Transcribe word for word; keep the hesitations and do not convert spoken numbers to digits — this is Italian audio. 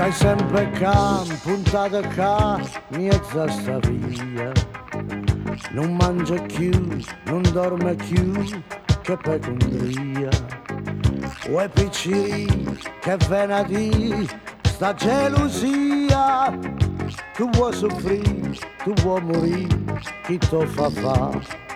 Hai sempre can, puntata ca, mezza sta via. Non mangia più, non dorme più, che pecondria. Uè picciri, che venerdì, sta gelosia. Tu vuoi soffrire, tu vuoi morire, chi te fa fa?